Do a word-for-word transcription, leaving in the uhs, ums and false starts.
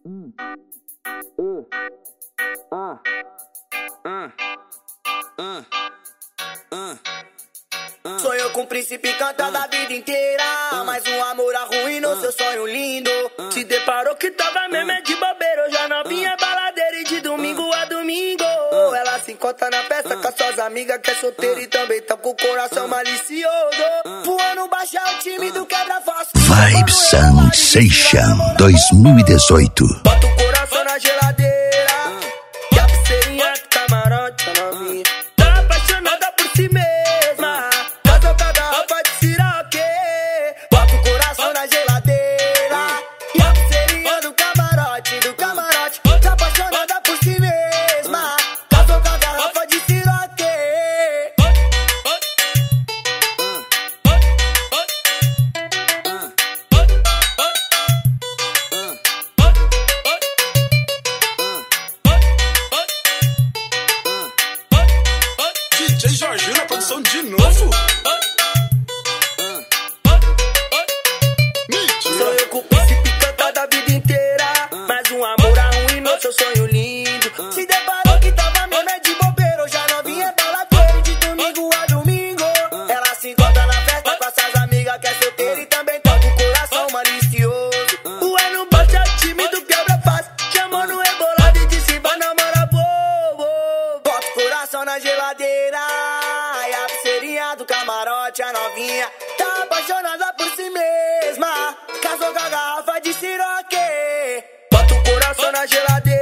Hum. Uh. Ah. Ah. Ah. Ah. Ah. Sonhou com o príncipe cantando Ah. a vida inteira, Ah. mas um amor arruinou Ah. seu sonho lindo. Ah. Se deparou que tava mesmo é de bobeira, eu já novinha baladeira e de domingo a domingo. Ela se encontra na festa com as suas amigas que é solteira e também tá com o coração malicioso. Voando baixo é o time do quebra-fósforo. Vibe Sensation dois mil e dezoito. Bota o coração na geladeira, e a pulseirinha do camarote, a novinha tá apaixonada por si mesma, casou com a garrafa de siroque. Bota o coração na geladeira, e a pulseirinha do camarote, do camarote, tá apaixonada por si mesma, casou com a garrafa de siroque. D J Jorginho na produção de novo. Mentira. Sonhou com o príncipe cantado a vida inteira, mas um amor arruinou seu sonho lindo. Se deparou que tava mesmo é de bobeira, eu já novinha baladeira e de domingo a domingo. Ela se encontra na festa com as suas amigas que é solteira e também tá com o coração malicioso. O é no baixo é o time do quebra-face, chamou no rebolado e disse vai namorar bobo. Bota o coração na geladeira, e a pulseirinha do camarote, a novinha tá apaixonada por si mesma, casou com a garrafa de siroque. Bota o coração na geladeira.